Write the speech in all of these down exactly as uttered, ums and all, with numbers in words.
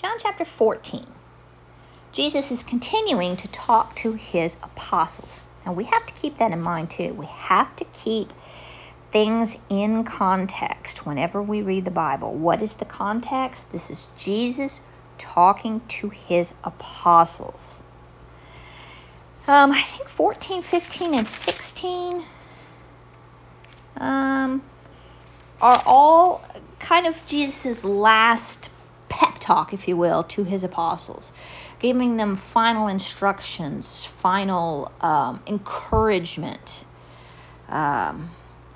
John chapter fourteen. Jesus is continuing to talk to his apostles. And we have to keep that in mind too. We have to keep things in context whenever we read the Bible. What is the context? This is Jesus talking to his apostles. Um, I think fourteen, fifteen, and sixteen um, are all kind of Jesus' last pep talk, if you will, to his apostles, giving them final instructions, final um, encouragement um,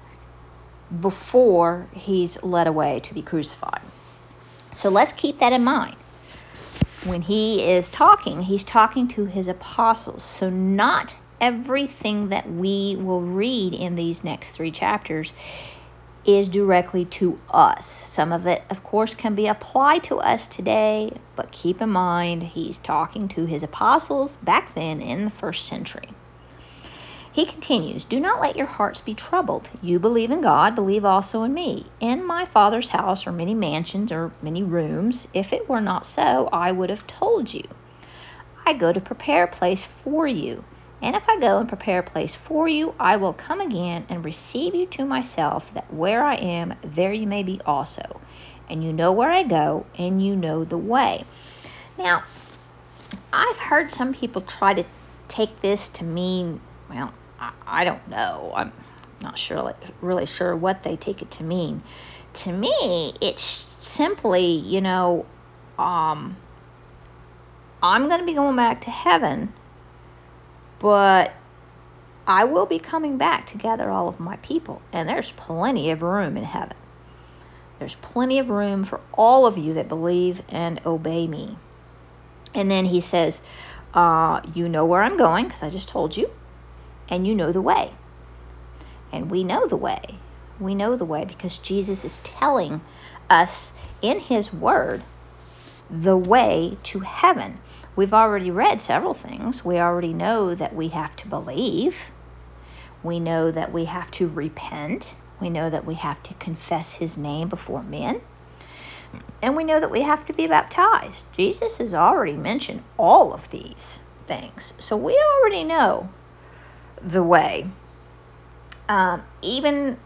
before he's led away to be crucified. So let's keep that in mind. When he is talking, he's talking to his apostles. So not everything that we will read in these next three chapters is directly to us. Some of it, of course, can be applied to us today, but keep in mind, he's talking to his apostles back then in the first century. He continues, "Do not let your hearts be troubled. You believe in God, believe also in me. In my Father's house are many mansions or many rooms. If it were not so, I would have told you. I go to prepare a place for you. And if I go and prepare a place for you, I will come again and receive you to myself, that where I am, there you may be also. And you know where I go, and you know the way." Now, I've heard some people try to take this to mean, well, I, I don't know. I'm not sure, really sure what they take it to mean. To me, it's simply, you know, um, I'm going to be going back to heaven, but I will be coming back to gather all of my people. And there's plenty of room in heaven. There's plenty of room for all of you that believe and obey me. And then he says, uh, you know where I'm going, because I just told you. And you know the way. And we know the way. We know the way because Jesus is telling us in his word the way to heaven. We've already read several things. We already know that we have to believe. We know that we have to repent. We know that we have to confess his name before men. And we know that we have to be baptized. Jesus has already mentioned all of these things. So we already know the way. Um, even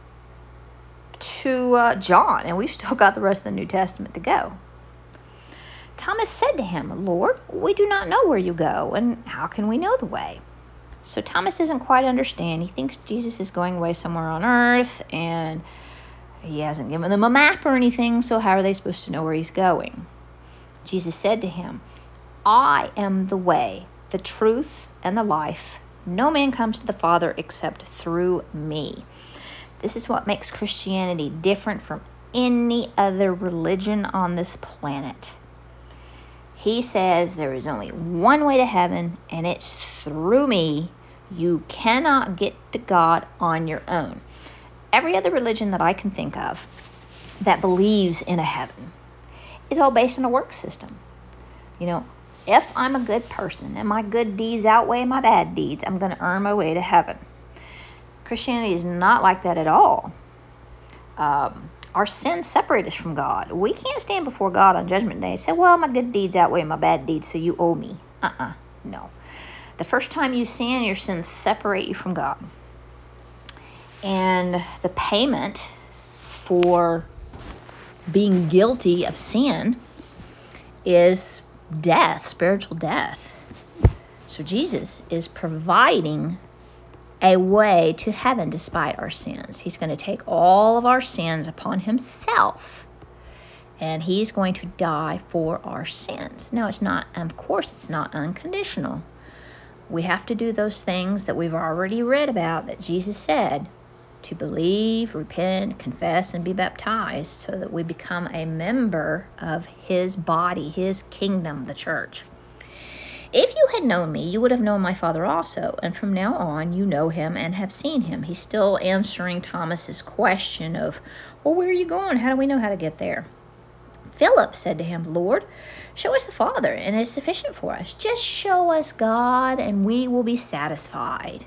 to uh, John, and we've still got the rest of the New Testament to go. Thomas said to him, "Lord, we do not know where you go, and how can we know the way?" So Thomas doesn't quite understand. He thinks Jesus is going away somewhere on earth, and he hasn't given them a map or anything, so how are they supposed to know where he's going? Jesus said to him, "I am the way, the truth, and the life. No man comes to the Father except through me." This is what makes Christianity different from any other religion on this planet. He says there is only one way to heaven, and it's through me. You cannot get to God on your own. Every other religion that I can think of that believes in a heaven is all based on a work system. You know, if I'm a good person and my good deeds outweigh my bad deeds, I'm going to earn my way to heaven. Christianity is not like that at all. Um, our sins separate us from God. We can't stand before God on Judgment Day and say, well, my good deeds outweigh my bad deeds, so you owe me. Uh-uh, no. The first time you sin, your sins separate you from God. And the payment for being guilty of sin is death, spiritual death. So Jesus is providing a way to heaven despite our sins. He's going to take all of our sins upon himself, and he's going to die for our sins. Now, it's not, of course, it's not unconditional. We have to do those things that we've already read about that Jesus said, to believe, repent, confess, and be baptized, so that we become a member of his body, his kingdom, the church. If you had known me, you would have known my Father also, and from now on you know him and have seen him. He's still answering Thomas's question of, well, where are you going? How do we know how to get there? Philip said to him, "Lord, show us the Father, and it is sufficient for us. Just show us God, and we will be satisfied."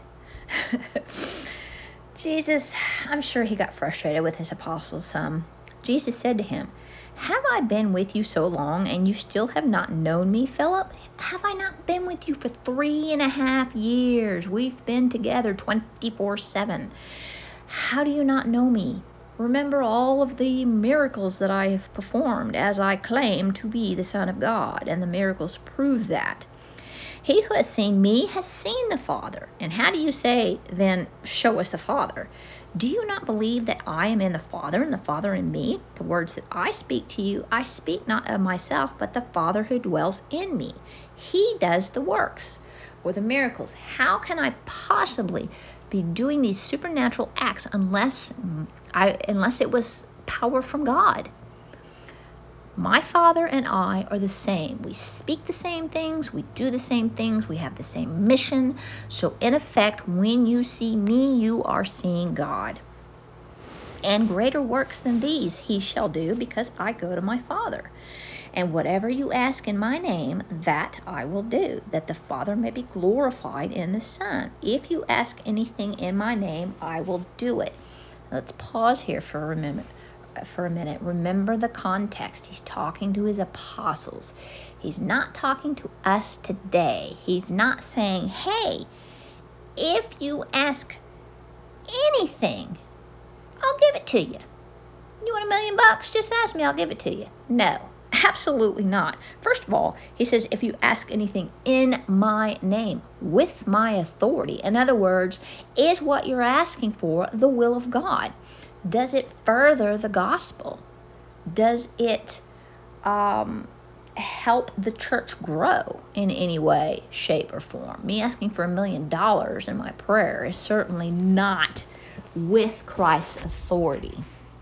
Jesus, I'm sure he got frustrated with his apostles some. Jesus said to him, Have I been with you so long, and you still have not known me, Philip? Have I not been with you for three and a half years? We've been together twenty-four seven. How do you not know me? Remember all of the miracles that I have performed, as I claim to be the Son of God, and the miracles prove that. He who has seen me has seen the Father. And how do you say, then, show us the Father? Do you not believe that I am in the Father, and the Father in me? The words that I speak to you, I speak not of myself, but the Father who dwells in me. He does the works, or the miracles. How can I possibly be doing these supernatural acts unless I, unless it was power from God? My Father and I are the same. We speak the same things. We do the same things. We have the same mission. So in effect, when you see me, you are seeing God. And greater works than these he shall do, because I go to my Father. And whatever you ask in my name, that I will do, that the Father may be glorified in the Son. If you ask anything in my name, I will do it. Let's pause here for a minute. For a minute. Remember the context. He's talking to his apostles. He's not talking to us today. He's not saying, hey, if you ask anything, I'll give it to you. You want a million bucks? Just ask me. I'll give it to you. No, absolutely not. First of all, he says, if you ask anything in my name, with my authority. In other words, is what you're asking for the will of God? Does it further the gospel? Does it um, help the church grow in any way, shape, or form? Me asking for a million dollars in my prayer is certainly not with Christ's authority.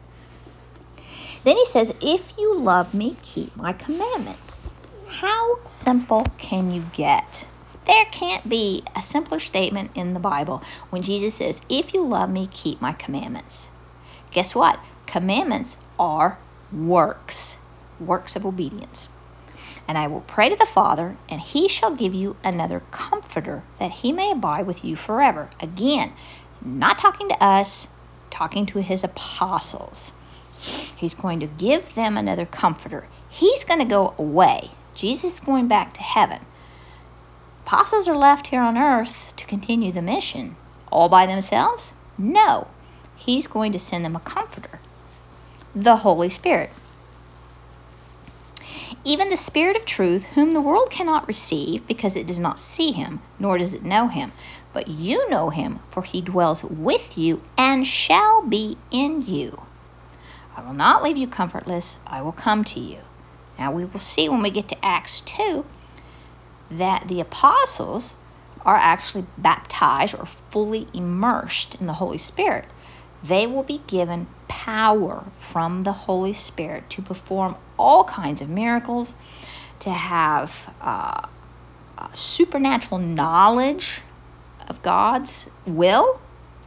Then he says, if you love me, keep my commandments. How simple can you get? There can't be a simpler statement in the Bible when Jesus says, if you love me, keep my commandments. Guess what? Commandments are works, works of obedience. And I will pray to the Father, and he shall give you another comforter, that he may abide with you forever. Again, not talking to us, talking to his apostles. He's going to give them another comforter. He's going to go away. Jesus is going back to heaven. Apostles are left here on earth to continue the mission all by themselves? No. He's going to send them a comforter, the Holy Spirit. Even the Spirit of truth, whom the world cannot receive, because it does not see him, nor does it know him. But you know him, for he dwells with you and shall be in you. I will not leave you comfortless. I will come to you. Now we will see when we get to Acts two that the apostles are actually baptized or fully immersed in the Holy Spirit. They will be given power from the Holy Spirit to perform all kinds of miracles, to have uh, uh, supernatural knowledge of God's will.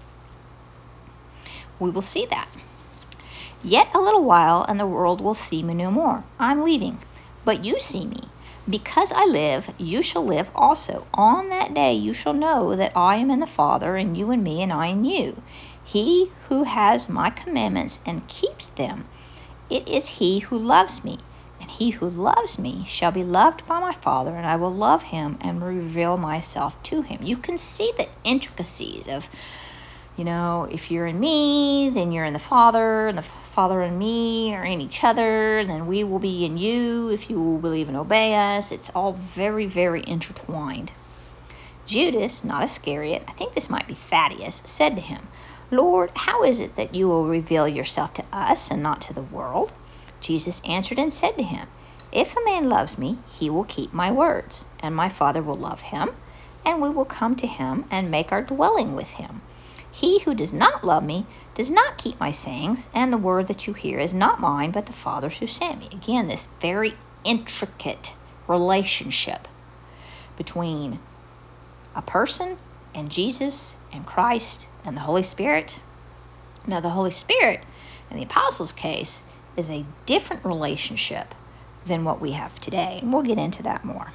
We will see that. Yet a little while, and the world will see me no more. I'm leaving, but you see me. Because I live, you shall live also. On that day you shall know that I am in the Father, and you in me, and I in you. He who has my commandments and keeps them, it is he who loves me. And he who loves me shall be loved by my Father, and I will love him and reveal myself to him. You can see the intricacies of, you know, if you're in me, then you're in the Father, and the Father and me are in each other, and then we will be in you if you will believe and obey us. It's all very, very intertwined. Judas, not Iscariot, I think this might be Thaddeus, said to him, Lord, how is it that you will reveal yourself to us and not to the world? Jesus answered and said to him, If a man loves me, he will keep my words, and my Father will love him, and we will come to him and make our dwelling with him. He who does not love me does not keep my sayings, and the word that you hear is not mine, but the Father's who sent me. Again, this very intricate relationship between a person and Jesus and Christ and the Holy Spirit. Now, the Holy Spirit, in the apostles' case, is a different relationship than what we have today, and we'll get into that more.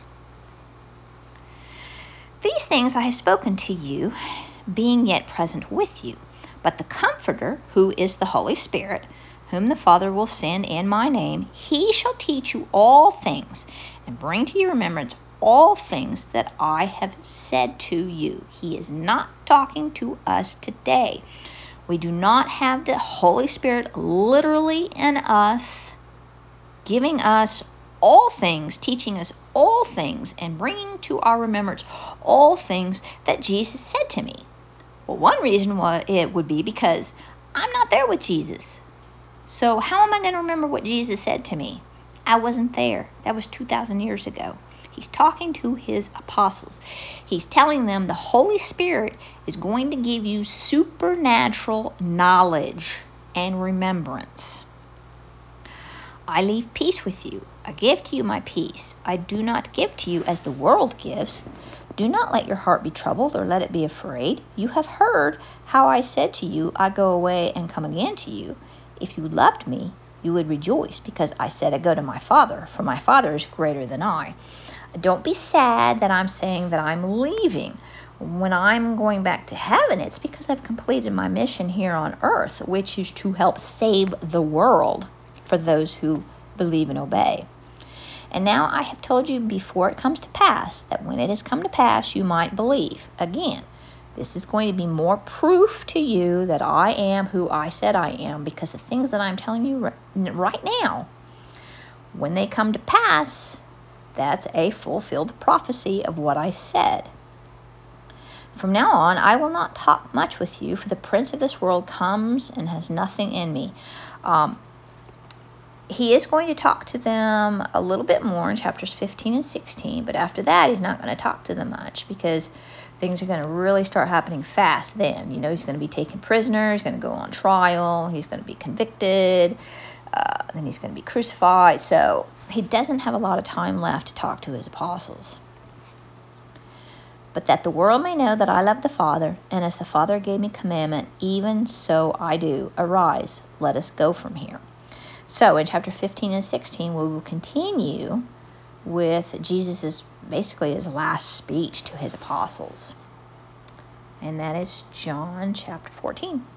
These things I have spoken to you, being yet present with you. But the Comforter, who is the Holy Spirit, whom the Father will send in my name, he shall teach you all things and bring to your remembrance all things that I have said to you. He is not talking to us today. We do not have the Holy Spirit literally in us, giving us all things, teaching us all things, and bringing to our remembrance all things that Jesus said to me. Well, one reason why it would be because I'm not there with Jesus. So how am I going to remember what Jesus said to me? I wasn't there. That was two thousand years ago. He's talking to his apostles. He's telling them the Holy Spirit is going to give you supernatural knowledge and remembrance. I leave peace with you. I give to you my peace. I do not give to you as the world gives. Do not let your heart be troubled or let it be afraid. You have heard how I said to you, I go away and come again to you. If you loved me, you would rejoice because I said I go to my Father, for my Father is greater than I. Don't be sad that I'm saying that I'm leaving. When I'm going back to heaven, it's because I've completed my mission here on earth, which is to help save the world for those who believe and obey. And now I have told you before it comes to pass, that when it has come to pass, you might believe. Again, this is going to be more proof to you that I am who I said I am, because the things that I'm telling you right now, when they come to pass, that's a fulfilled prophecy of what I said. From now on, I will not talk much with you, for the prince of this world comes and has nothing in me. Um, he is going to talk to them a little bit more in chapters fifteen and sixteen, but after that, he's not going to talk to them much because things are going to really start happening fast then. You know, he's going to be taken prisoner, he's going to go on trial, he's going to be convicted, uh, then he's going to be crucified. So he doesn't have a lot of time left to talk to his apostles. But that the world may know that I love the Father, and as the Father gave me commandment, even so I do. Arise, let us go from here. So in chapter fifteen and sixteen, we will continue with Jesus' basically his last speech to his apostles. And that is John chapter fourteen.